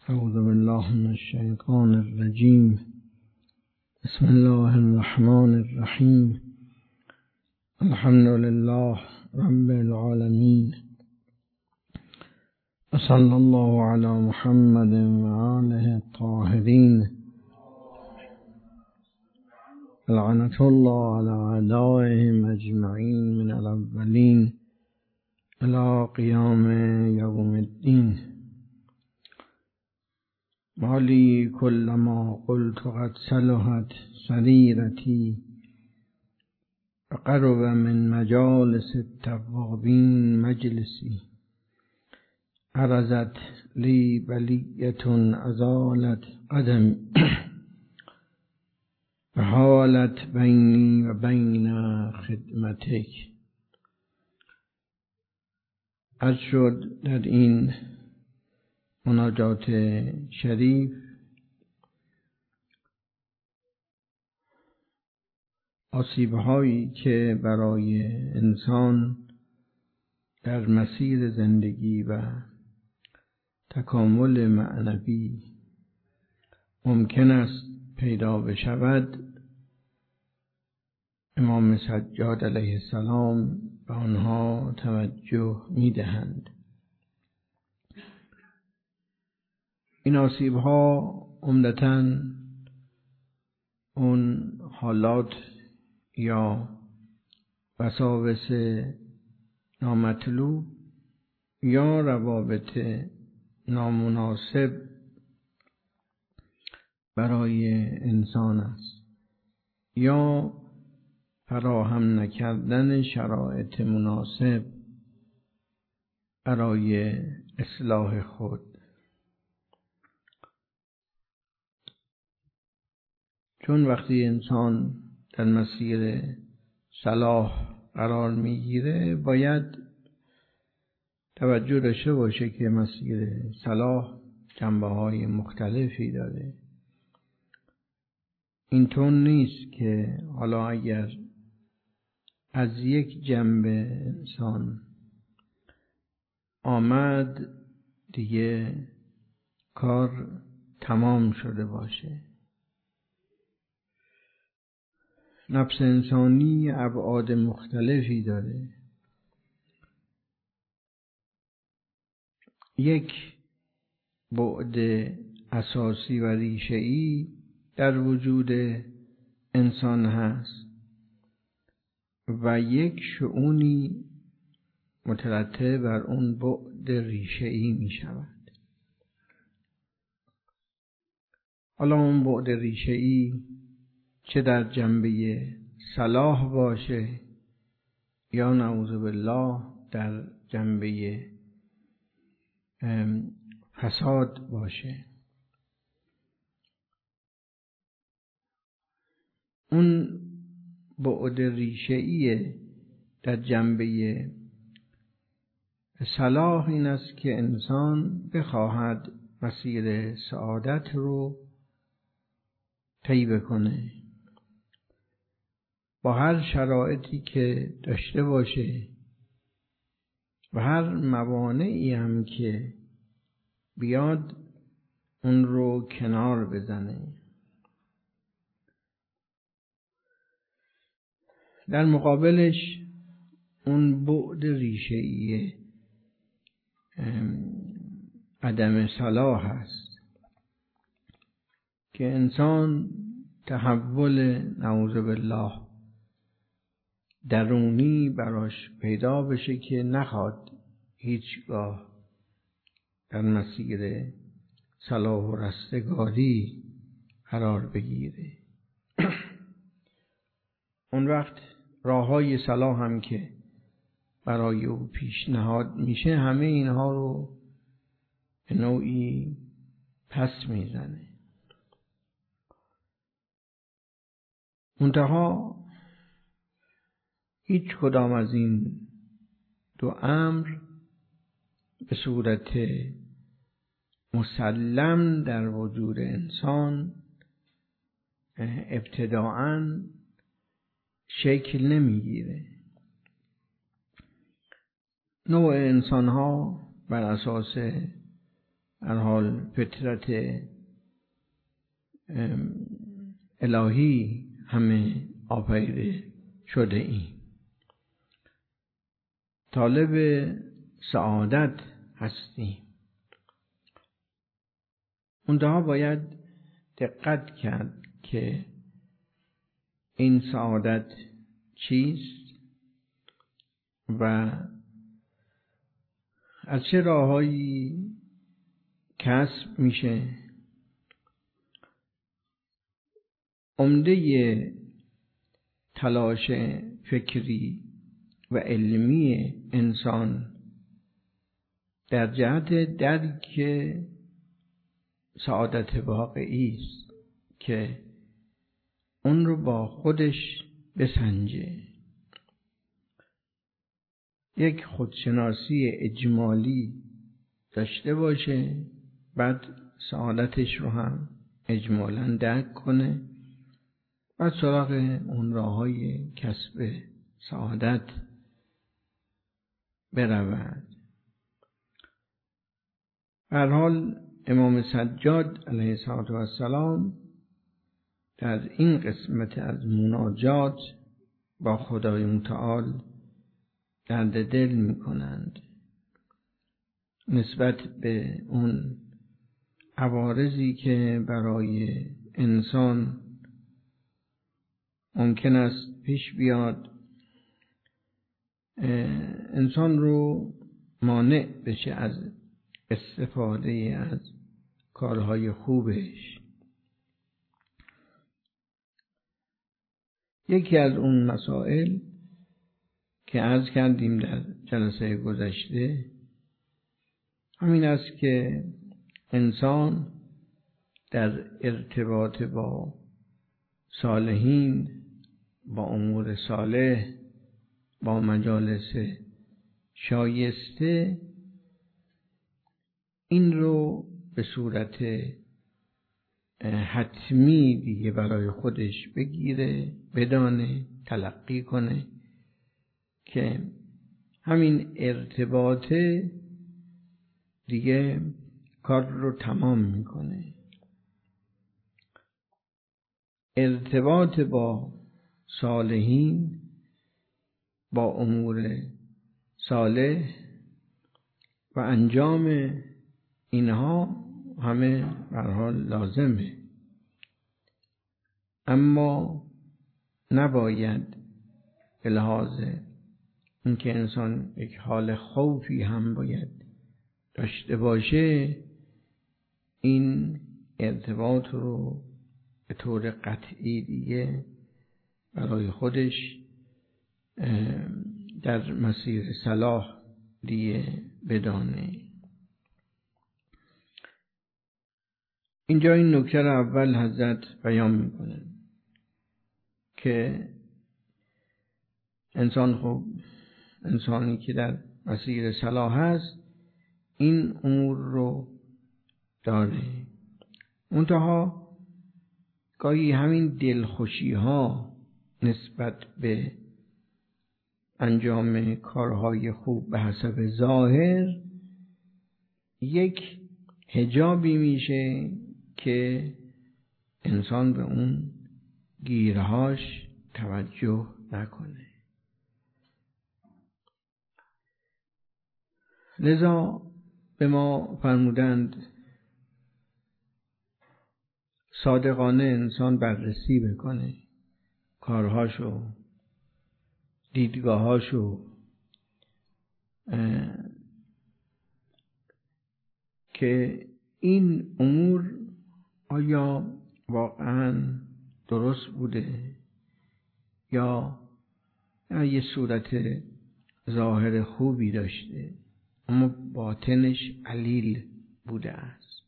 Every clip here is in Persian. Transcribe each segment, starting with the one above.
اعوذ بالله من الشیطان الرجیم. بسم الله الرحمن الرحیم. الحمد لله رب العالمین و صلی الله علی محمد و آله الطاهرین. لعنت الله علی اعدائهم اجمعین من الاولین الی قیام یوم الدین. مالی کلما قلت قد صلحت سریرتی و قرب من مجالس التوابین مجلسی. عرضت لی بلیة ازالت قدم و حالت بینی و بین خدمتک. عرض شد در این مناجات شریف آسیب‌هایی که برای انسان در مسیر زندگی و تکامل معنوی ممکن است پیدا بشود، امام سجاد علیه السلام به آنها توجه می‌دهند. این آسیب‌ها عمدتاً اون حالات یا وساوس نامطلوب یا روابط نامناسب برای انسان است، یا فراهم نکردن شرایط مناسب برای اصلاح خود. چون وقتی انسان در مسیر صلاح قرار میگیره باید توجه داشته باشه که مسیر صلاح جنبه‌های مختلفی داره. اینطور نیست که حالا اگر از یک جنبه انسان آمد دیگه کار تمام شده باشه. نفس انسانی ابعاد مختلفی داره. یک بعد اساسی و ریشه‌ای در وجود انسان هست و یک شؤونی مترتب بر اون بعد ریشه‌ای می شود. حالا اون بعد ریشه‌ای چه در جنبه صلاح باشه یا نعوذ بالله در جنبه فساد باشه، اون بعد ریشه‌ای در جنبه صلاح این است که انسان بخواهد مسیر سعادت رو طی بکنه با هر شرایطی که داشته باشه و هر موانعی هم که بیاد اون رو کنار بزنه. در مقابلش اون بعد ریشه‌ای عدم صلاح هست که انسان تحول نعوذ بالله درونی براش پیدا بشه که نخواد هیچگاه در مسیر صلاح و رستگاری قرار بگیره. اون وقت راههای صلاح هم که برای او پیشنهاد میشه همه اینها رو به نوعی پس میزنه. منتها هیچ کدام از این دو امر به صورت مسلم در وجود انسان ابتداعاً شکل نمیگیره. نوع انسان‌ها بر اساس هر حال فطرت الهی همه آفریده شده ایم. طالب سعادت هستیم. منتها باید دقت کرد که این سعادت چیست و از چه راههایی کسب میشه. عمده تلاش فکری و علمی انسان در جهت درک سعادت واقعی است که اون رو با خودش بسنجه، یک خودشناسی اجمالی داشته باشه، بعد سعادتش رو هم اجمالاً درک کنه و سراغ اون راه‌های کسب سعادت برود. هر حال امام سجاد علیه السلام در این قسمت از مناجات با خدای متعال درد دل می‌کنند نسبت به اون عوارضی که برای انسان ممکن است پیش بیاد، انسان رو مانع بشه از استفاده از کارهای خوبش. یکی از اون مسائل که عرض کردیم در جلسه گذشته همین است که انسان در ارتباط با صالحین، با امور صالح، با مجالس شایسته این رو به صورت حتمی دیگه برای خودش بگیره، بدانه، تلقی کنه که همین ارتباط دیگه کار رو تمام میکنه. ارتباط با صالحین، با امور صالح و انجام اینها همه به هر حال لازمه، اما نباید به لحاظ اینکه انسان یک حال خوفی هم باید داشته باشه این ارتباط رو به طور قطعی دیگه برای خودش در مسیر صلاح دیگه بدانه. اینجا این نکته رو اول حضرت بیان میکنه که انسانی که در مسیر صلاح هست این امور رو داره، منتها گاهی همین دلخوشی ها نسبت به انجام کارهای خوب به حسب ظاهر یک حجابی میشه که انسان به اون گیرهاش توجه نکنه. لذا به ما فرمودند صادقانه انسان بررسی بکنه کارهاشو، دیدگاهاشو، که این امور آیا واقعا درست بوده یا یه صورت ظاهر خوبی داشته اما باطنش علیل بوده است.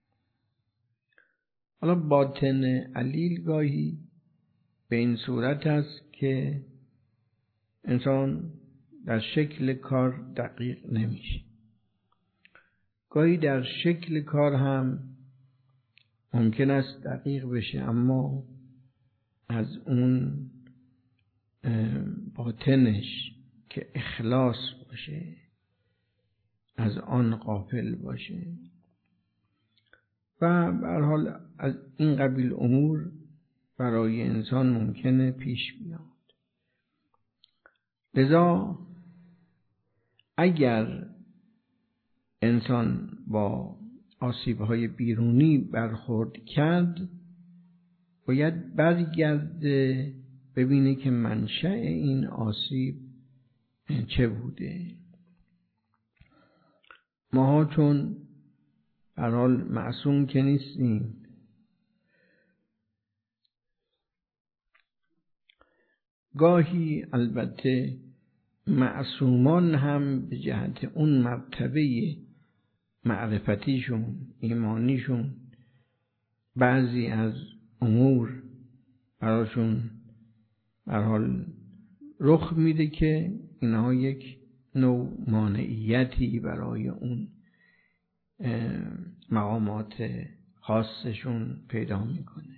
حالا باطن علیل گاهی به این صورت است که انسان در شکل کار دقیق نمیشه، گاهی در شکل کار هم ممکن است دقیق بشه اما از اون باطنش که اخلاص باشه از آن غافل باشه. و به هر حال از این قبیل امور برای انسان ممکنه پیش بیاد. لذا اگر انسان با آسیب‌های بیرونی برخورد کرد، باید برگرده ببینه که منشأ این آسیب چه بوده. ماها چون به هر حال معصوم که نیستیم، گاهی البته معصومان هم به جهت اون مرتبه معرفتیشون، ایمانیشون، بعضی از امور براشون به هر حال رخ میده که اینها یک نوع مانعیتی برای اون مقامات خاصشون پیدا میکنه.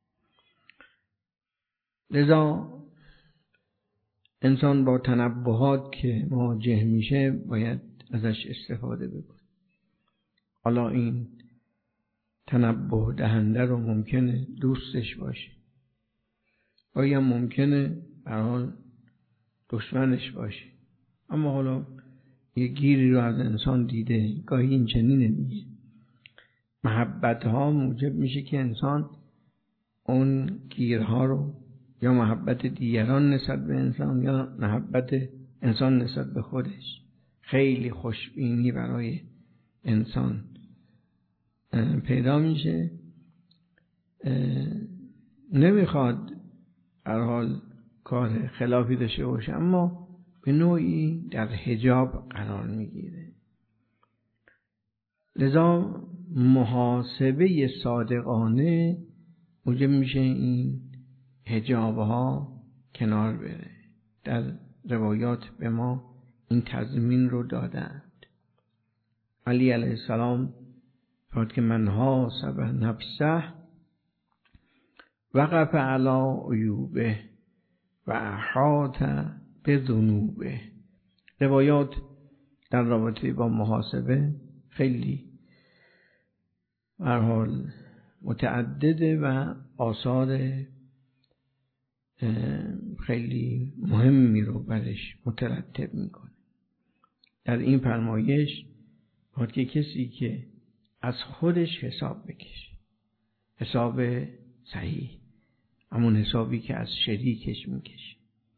لذا انسان با تنبهات که مواجه میشه باید ازش استفاده بکنه. حالا این تنبه دهنده رو ممکنه دوستش باشه، گاهی هم ممکنه به هر حال دشمنش باشه، اما حالا یه گیری رو از انسان دیده، گاهی این چنینه دیگه. محبت ها موجب میشه که انسان اون گیرها رو، یا محبت دیگران نسبت به انسان یا محبت انسان نسبت به خودش، خیلی خوشبینی برای انسان پیدا میشه. نمیخواد هر حال کار خلافی داشته باشه، اما به نوعی در حجاب قرار میگیره. لذا محاسبه صادقانه موجب میشه این حجاب ها کنار بره. در روایات به ما این تضمین رو دادند. علی علیه السلام فرمود که من حاسب نفسه وقف علی عیوبه و احاط بذنوبه. روایات در رابطه با محاسبه خیلی به هر حال متعدده و آثار خیلی مهمی رو برش مترتب میکنه. در این فرمایش باید که کسی که از خودش حساب بکشه، حساب صحیح، همون حسابی که از شریکش میکشه،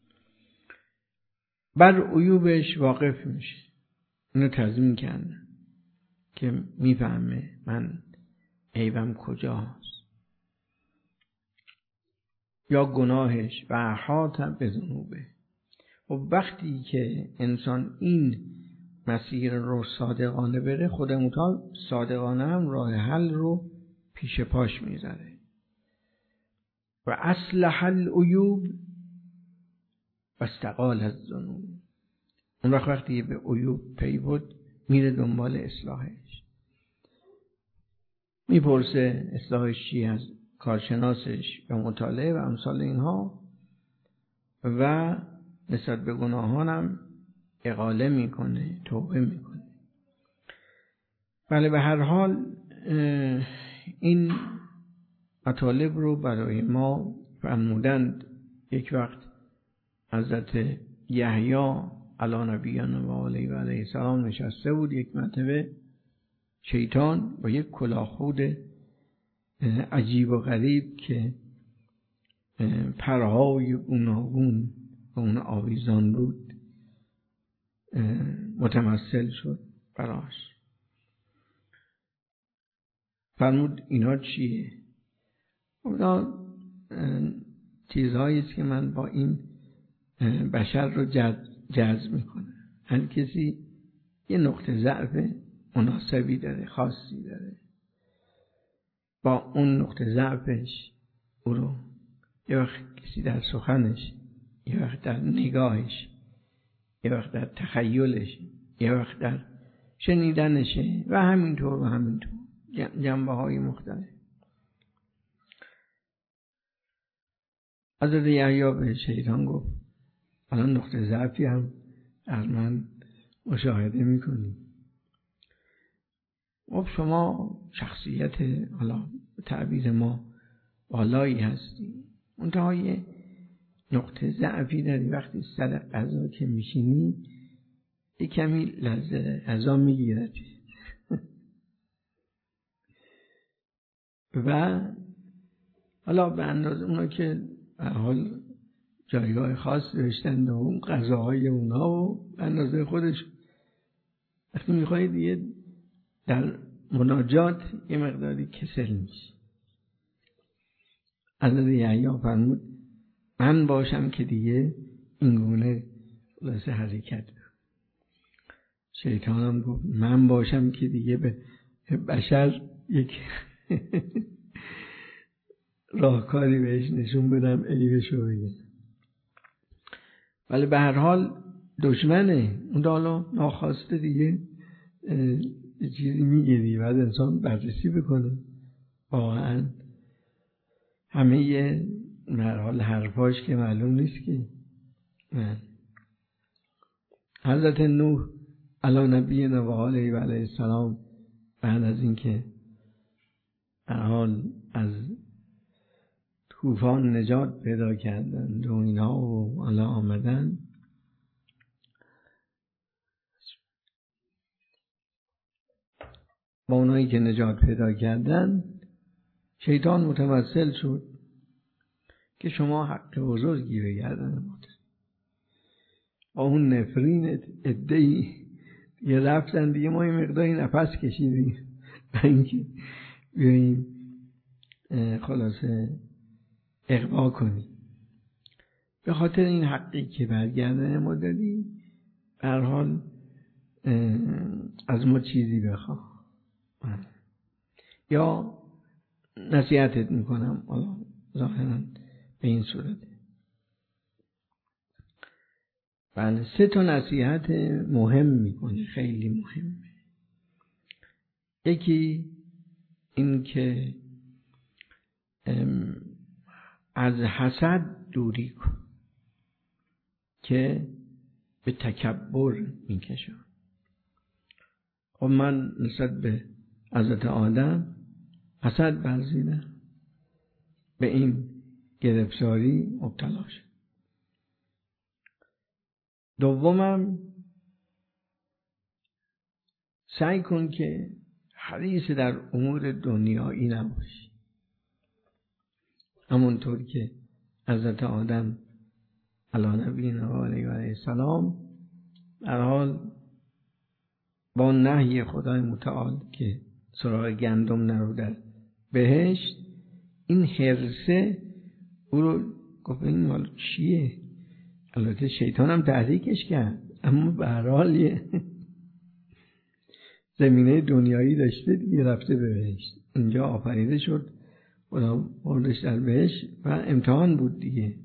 بر عیوبش واقف میشه، اینو تضمین کنه که میفهمه من عیبم کجاست، یا گناهش، و احاط بذنوبه. و وقتی که انسان این مسیر رو صادقانه بره، خود متعال صادقانه هم راه حل رو پیش پاش میذاره. و اصلح العیوب و استقال الذنوب. اون وقتی به عیوب پی بود میره دنبال اصلاحش، میپرسه اصلاحش چی از کارشناسش به مطالعه و امثال اینها، و نسبت به گناهانم اقاله میکنه، توبه میکنه. بله، به هر حال این مطالب رو برای ما فرمودند. یک وقت حضرت یحیی علی نبینا و علیه السلام نشسته بود. یک مرتبه شیطان با یک کلاهخود عجیب و غریب که پرهای گوناگون به اون آویزان بود متمثل شد براش. فرمود اینا چیه؟ اونا چیزهایی است که من با این بشر رو جذب میکنه. هر کسی یه نقطه ضعف مناسبی داره، خاصی داره. با اون نقطه ضعفش او رو یه وقت کسی در سخنش، یه وقت در نگاهش، یه وقت در تخیلش، یه وقت در شنیدنشه و همینطور جنبه های مختلف. حضرت یحیی به شیطان گفت الان نقطه ضعفی هم از من مشاهده میکنی. خب شما شخصیت حالا تعبیر ما والایی هستی، منتها یه نقطه ضعفی داری، وقتی سر غذا که میشینی یه کمی لذت غذا میگیرد و حالا به اندازه اونا که به حال جایگاه خاص داشتند و اون غذاهای اونا و به اندازه خودش، وقتی میخواید دیگه در مناجات یه مقداری کسل میشه. حضرت یحیی فرمود من باشم که دیگه این گونه خلاصه حرکت. شیطان هم گفت من باشم که دیگه به بشر یک راهکاری بهش نشون بدم عیبشو بگم. ولی به هر حال دشمنه، اون حالا ناخواسته دیگه چیزی میگیری، بعد انسان بررسی بکنه واقعا همه یه مرحال حرفاش که معلوم نیست که. حضرت نوح علی نبینا و آله و علیه السلام بعد از اینکه در حال از طوفان نجات پیدا کردند و اینا و حالا آمدن، با اونایی که نجات پیدا کردن شیطان متوسل شد که شما حق بزرگی به گردن ما دارید. با اون نفرین عده‌ای یه رفتن دیگه، ما این مقداری نفس کشیدیم و اینکه بیاییم خلاصه اغوا کنیم. به خاطر این حقی که برگردن ما دادی به هر حال از ما چیزی بخواه یا نصیحتت میکنم. حالا ظاهرا به این صورته. بله 3 نصیحت مهم میکنه، خیلی مهمه. یکی این که از حسد دوری کن که به تکبر میکشه. خب من نسبت به حضرت آدم حسد ورزیدم، به این گرفتاری مبتلا شد. دومم سعی کن که حریص در امور دنیایی نباشی، همونطور که حضرت آدم علی نبینا و علیه السلام در حال با نهی خدای متعال که سراغ گندم نرو در بهشت، این حرصه او رو گفت این مال چیه؟ البته شیطان هم تحریکش کرد، اما به هر حال یه زمینه دنیایی داشته دیگه، رفته به بهشت، اینجا آفریده شد، خدا بردش در بهشت و امتحان بود دیگه.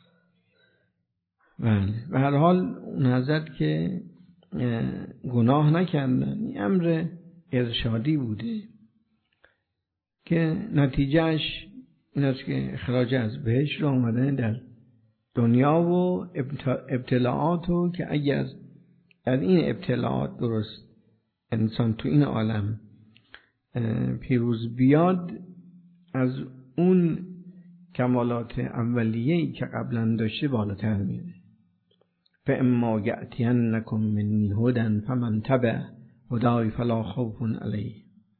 بله به هر حال اون حضرت که گناه نکردن، این امر ارشادی بوده که نتیجهش این است که اخراج از بهشت رو آمدن در دنیا و ابتلاعات رو که اگر در این ابتلاعات درست انسان تو این عالم پیروز بیاد، از اون کمالات اولیه‌ای که قبلا داشته بالاتر میره. فاما یأتینکم منی هدی فمن تبع هدای فلا خوف علیه.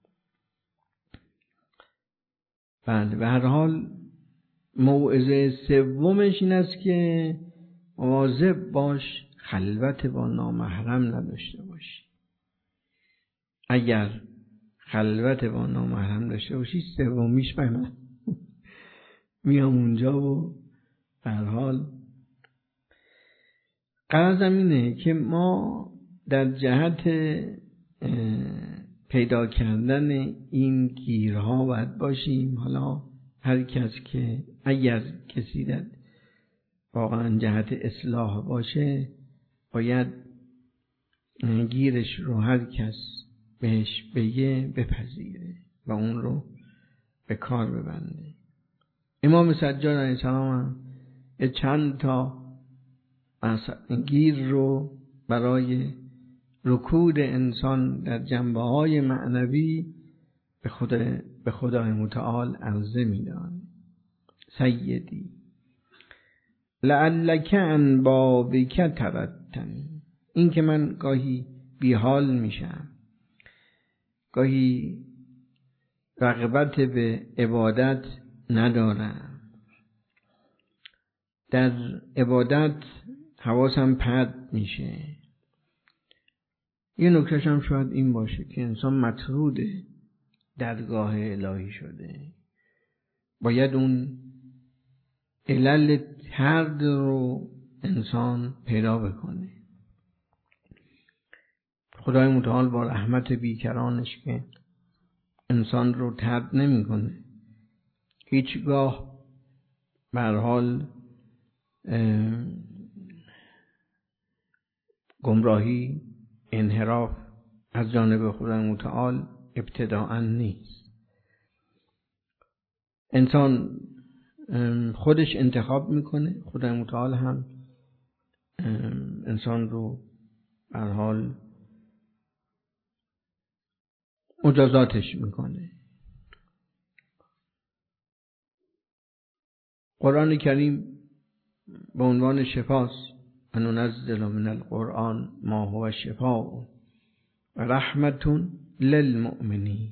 بله به هر حال موعظه سومش این است که مواظب باش خلوت با نامحرم نداشته باشی. اگر خلوت با نامحرم داشته باشی، سومیش به من میام اونجا و به هر حال غرضم اینه که ما در جهت پیدا کردن این گیرها باید باشیم. حالا هر کس که اگر کسی در واقعا جهت اصلاح باشه، باید گیرش رو هر کس بهش بگه بپذیره و اون رو به کار ببنده. امام سجاد علیه السلام چند تا گیر رو برای رکود انسان در جنبه‌های معنوی به خدای متعال عرضه می‌دهد. سیدی لعلک عن بابک ترتن، این که من گاهی بیحال میشم، گاهی رغبت به عبادت ندارم، در عبادت حواسم پرت میشه. یه نکتهش هم شاید این باشه که انسان مطرود درگاه الهی شده، باید اون علل طرد رو انسان پیدا بکنه. خدای متعال با رحمت بیکرانش که انسان رو طرد نمیکنه، هیچگاه به هر حال گمراهی، انحراف از جانب خدای متعال ابتداءً نیست. انسان خودش انتخاب میکنه، خدای متعال هم انسان رو به هر حال مجازاتش میکنه. قرآن کریم به عنوان شفاست، ننزل من القرآن ما هو شفاء و رحمت للمؤمنین.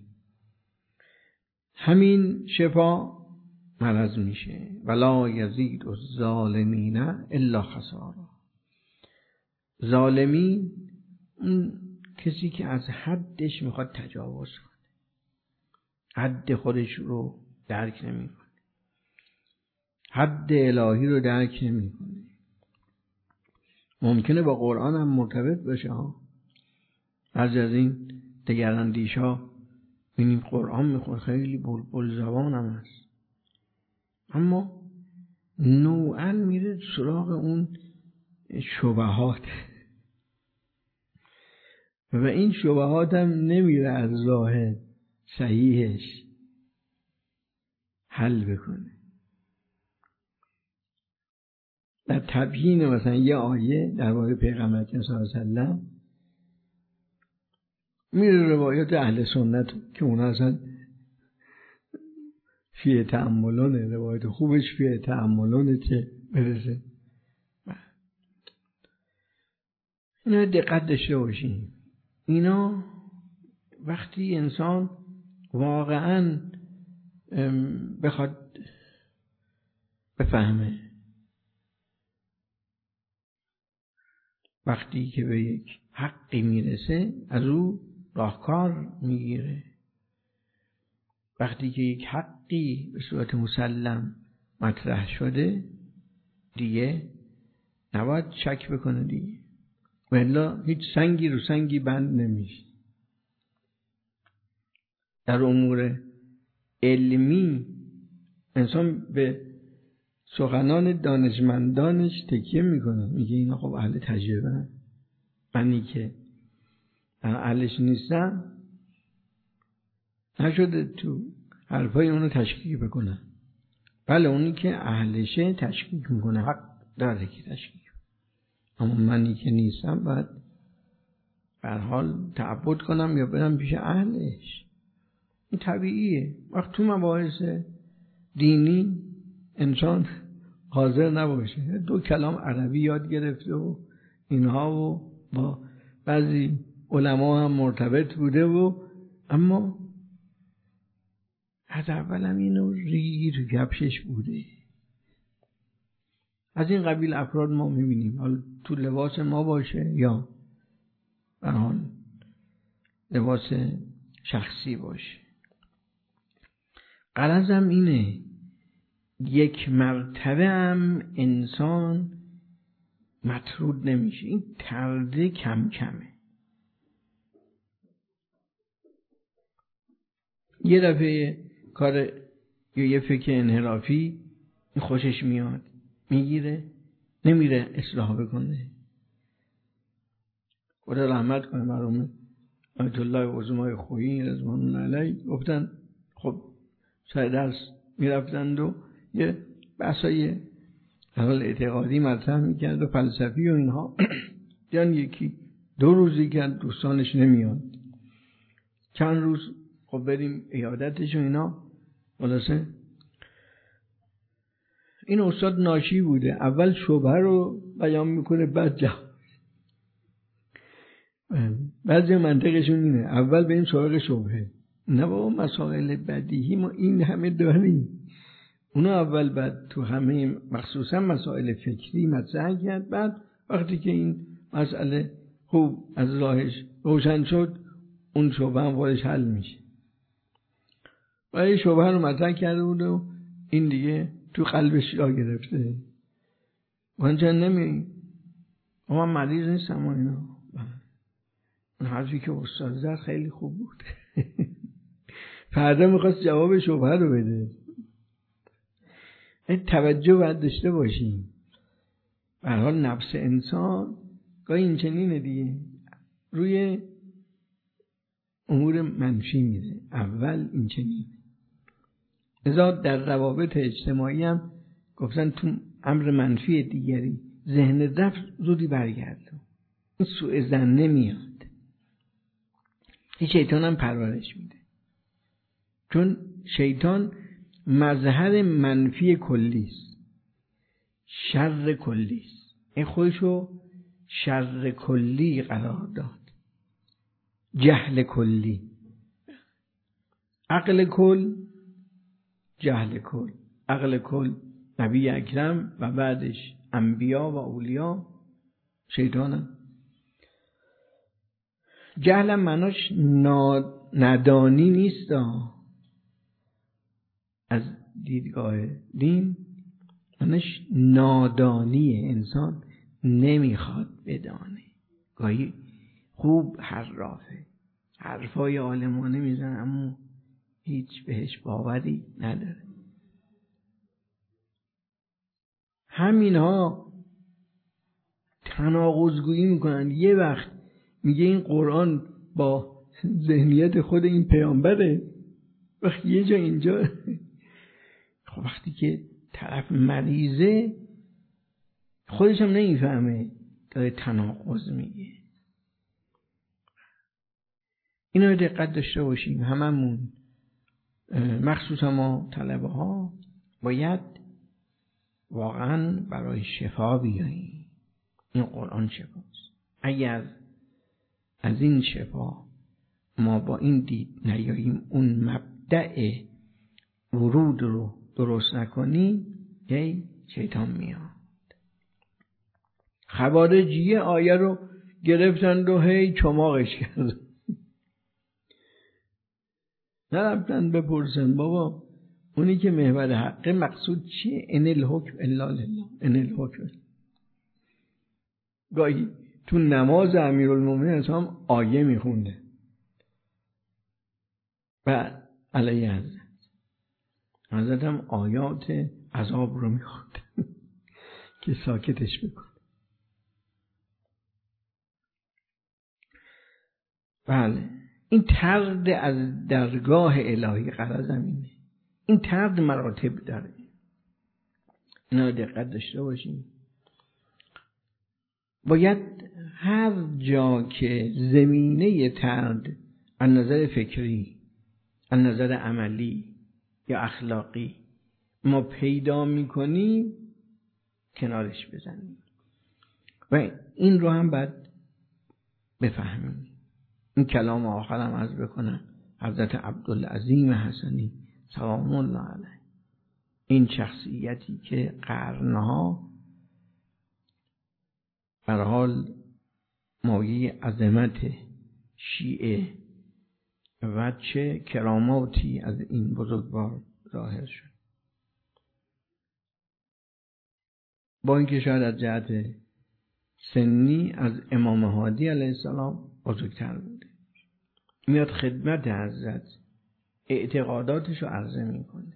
همین شفا مرض میشه. ولا یزید الظالمین الا خسارا. ظالمین اون کسی که از حدش میخواد تجاوز کنه، حد خودش رو درک نمیکنه، حد الهی رو درک نمیکنه. ممکنه با قرآن هم مرتبط باشه ها. از این دگراندیشا ببینیم قرآن میخواد، خیلی بلبل زبان هم هست، اما نوعاً میره سراغ اون شبهات و این شبهات هم نمیره از راه صحیحش حل بکنه. در تبیین مثلا یه آیه درباره پیغمبر صلی الله علیه وسلم میره روایات اهل سنت که اون اصلا فیه تأملانه، روایت خوبش فیه تأملانه چه برسه. اینا دقت داشته باشیم. اینا وقتی انسان واقعاً بخواد بفهمه، وقتی که به یک حقی میرسه از او راهکار میگیره. وقتی که یک حقی به صورت مسلم مطرح شده دیگه نباید شک بکنه دیگه، و الا هیچ سنگی رو سنگی بند نمیشه. در امور علمی انسان به سخنان دانشمندانش تکیه میکنه، میگه اینا خب اهل تجربه، منی که اهلش نیستم نشده تو حرفای اونو تشکیک بکنه. بله اونی که اهلشه تشکیک میکنه، حق داره که تشکیک، اما منی که نیستم باید به هر حال تعبد کنم یا برم پیش اهلش. این طبیعیه. وقت تو مباحث دینی انسان حاضر نباشه، دو کلام عربی یاد گرفته و اینها و با بعضی علما هم مرتبط بوده و اما از اول هم اینو ریگی تو کفشش بوده. از این قبیل افراد ما میبینیم، حالا تو لباس ما باشه یا به حال لباس شخصی باشه. غرضم اینه یک مرتبه هم انسان مطرود نمیشه، این طرده کم کمه. یه دفعه کار یا یه فکر انحرافی خوشش میاد، میگیره، نمیره اصلاح بکنه. خدا رحمت کنه مرحوم آیت الله عظمای خویی رضوان الله علیه، گفتن خب سر درس میرفتند و یه بحثای حال اعتقادی مطرح میکرد و فلسفی و اینها. دیدن یکی 2 روزی که دوستانش نمیاد، چند روز خب بریم عیادتش و اینا. خلاصه این استاد ناشی بوده، اول شبهه رو بیان میکنه بعد جواب. بعضی منطقشون اینه اول بریم سراغ شبهه، نه بابا مسائل بدیهی ما این همه داریم، اونا اول بعد تو همه مخصوصا مسائل فکری مطرح کرد، بعد وقتی که این مسئله خوب از راهش روشن شد اون شبهه هم خودش حل میشه. و این شبهه رو مطرح کرده بود و این دیگه تو قلبش جا گرفته. وانجا نمی من مریض نیستم و اینا. اون حرفی که استاد زد خیلی خوب بود. فردا میخواست جواب شبهه رو بده. این توجه باید داشته باشیم. به هر حال نفس انسان گاهی این چنینه دیگه، روی امور منفی میره. اول این چنینه. لذا در روابط اجتماعی هم گفتن تو امر منفی دیگری ذهن رفت زودی برگردون. این سوء ظن نمیاد. این شیطان هم پرورش میده، چون شیطان مظهر منفی کلی است، شر کلی است. این خودشو شر کلی قرار داد، جهل کلی، عقل کل، جهل کل. عقل کل نبی اکرم و بعدش انبیا و اولیا، شیطانم. جهل معناش ندانی نیست، از دیدگاه دین معناش نادانی، انسان نمیخواد بدانه. گاهی خوب حرافه، حرفای عالمانه میزن اما هیچ بهش باوری نداره. همینها تناقض‌گویی میکنن. یه وقت میگه این قرآن با ذهنیت خود این پیامبره، وقتی یه جا اینجا. خب وقتی که طرف مریضه خودش هم نمیفهمه داره تناقض میگه. اینا رو دقت داشته باشیم. هممون مخصوصا ما طلبه ها باید واقعا برای شفا بیاییم. این قرآن شفاست. اگر از این شفا ما با این دید نیاییم، اون مبدأ ورود رو درست نکنیم، یه شیطان میاد. خوارجیه آیه رو گرفتند و هی چماقش کرد. نرفتن بپرسن بابا اونی که محور حقه مقصود چیه؟ ان الحکم الا لله. ان الحکم. گاهی تو نماز امیرالمومنین هم آیه میخونده و علیه حضرت هم آیات عذاب رو میخونده که ساکتش بکن. بله، این طرد از درگاه الهی قرار زمینه. این طرد مراتب داره، اینا رو دقت داشته باشیم. باید هر جا که زمینه طرد از نظر فکری، از نظر عملی یا اخلاقی ما پیدا میکنیم کنارش بزنیم و این رو هم باید بفهمیم. این کلام آخرم عرض بکنم حضرت عبدالعظیم حسنی سلام الله علیه، این شخصیتی که قرنها بر حال مایه عظمت شیعه و چه کراماتی از این بزرگوار ظاهر شد، با اینکه شاید از جهت سنی از امام هادی علیه السلام بزرگتر بوده. میاد خدمت حضرت، اعتقاداتش رو عرضه میکنه.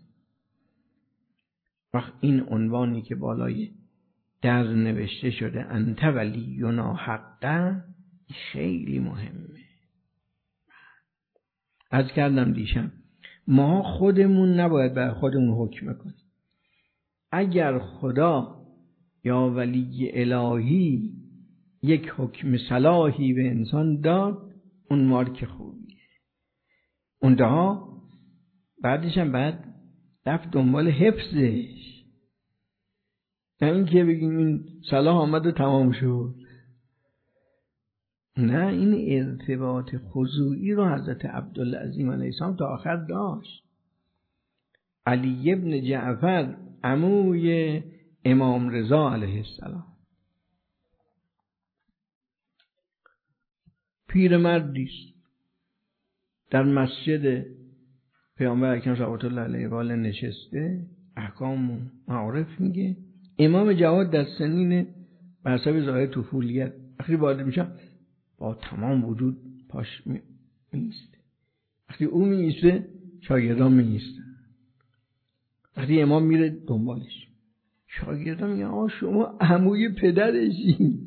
وقت این عنوانی که بالای در نوشته شده انت ولینا حقا خیلی مهمه. عرض کردم دیشب ما خودمون نباید بر خودمون حکم کنیم. اگر خدا یا ولی الهی یک حکم صلاحی به انسان داد، اون مارک خوبیه. اون دها بعدش هم بعد رفت دنبال حفظش، نه این که بگیم این صلاح آمد و تمام شد. نه، این ارتباط خضوعی رو حضرت عبدالعظیم علیه السلام تا آخر داشت. علی ابن جعفر عموی امام رضا علیه السلام پیرمردیست، در مسجد پیامبر اکرم صلوات الله علیه و آله نشسته، احکام و معارف میگه. امام جواد در سنین بر حسب ظاهر طفولیت وقتی وارد میشه با تمام وجود پاش میسته، وقتی او میسته شاگردان میسته، وقتی امام میره دنبالش شاگردان میگن آقا شما عموی پدرشی،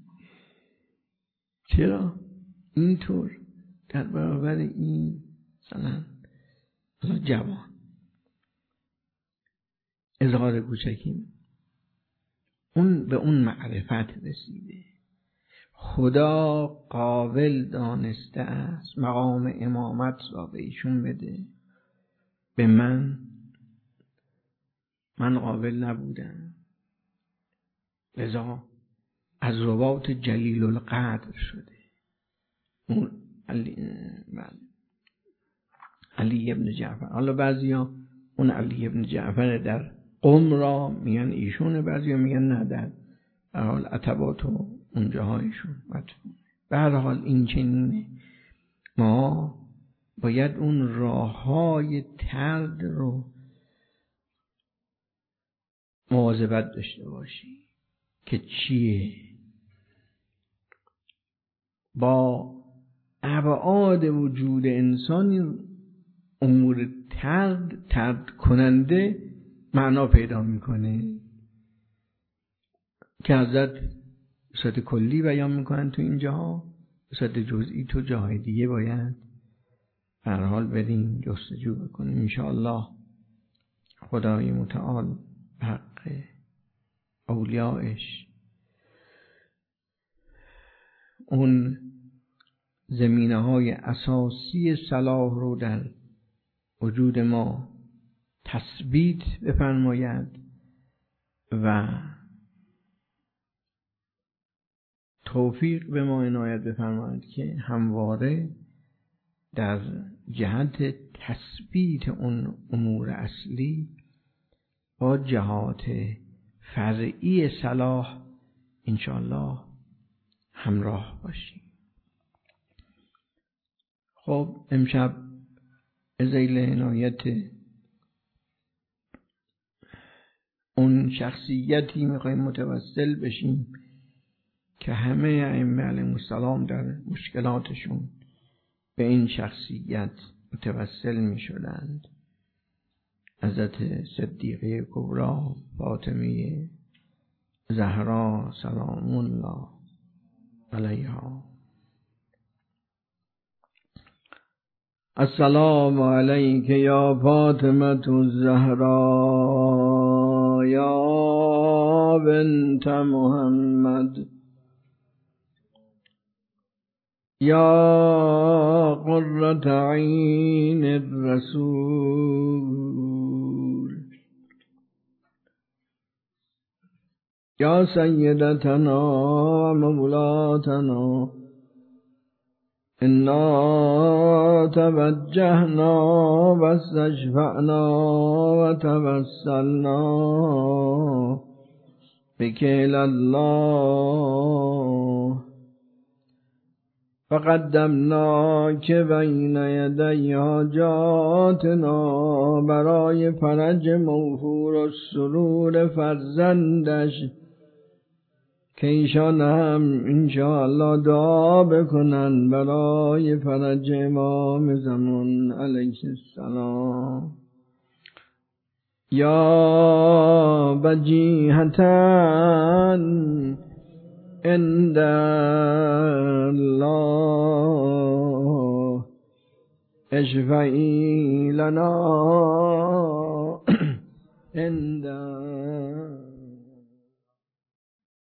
چرا اینطور در برابر این مثلا جوان اظهار کوچکی؟ اون به اون معرفت رسیده. خدا قابل دانسته است مقام امامت را به ایشون بده، به من قابل نبودم، لذا از رباط جلیل القدر شده. اون علی ابن جعفر. حالا بعضیا اون علی ابن جعفر در قم را میگن ایشونه، بعضیا میگن نه در حال عتبات و اونجاهایشون. به هر حال این چنینه، ما باید اون راههای ترد رو مواظبت داشته باشی که چیه، با ابعاد وجود انسانی امور ترد کننده معنا پیدا میکنه که حضرت به صورت کلی بیان میکنن تو اینجاها، به صورت جزئی تو جاهای دیگه باید به هر حال بریم جستجو بکنیم. انشاءالله خدای متعال حق اولیائش اون زمینه‌های اساسی صلاح رو در وجود ما تثبیت بفرماید و توفیق به ما عنایت بفرماید که همواره در جهت تثبیت اون امور اصلی با جهات فرعی صلاح انشاءالله همراه باشیم. خب امشب ذیل عنایت اون شخصیتی میخوایم متوسل بشیم که همه ائمه علیهم السلام در مشکلاتشون به این شخصیت متوسل میشدند. حضرت صدیقه کبری فاطمه زهرا سلام الله علیها. السلام علیک یا فاطمه الزهرا یا بنت محمد یا قرة عین الرسول یا سیدتنا مولاتنا انا توجهنا و استشفعنا و توسلنا بک الله فقدمناک بین یدی حاجاتنا برای فرج موفور السرور فرزندش که ایشان هم انشاءالله دعا بکنن برای فرج امام زمان علیه السلام. یا وجیهتن عند الله اشفعی لنا عند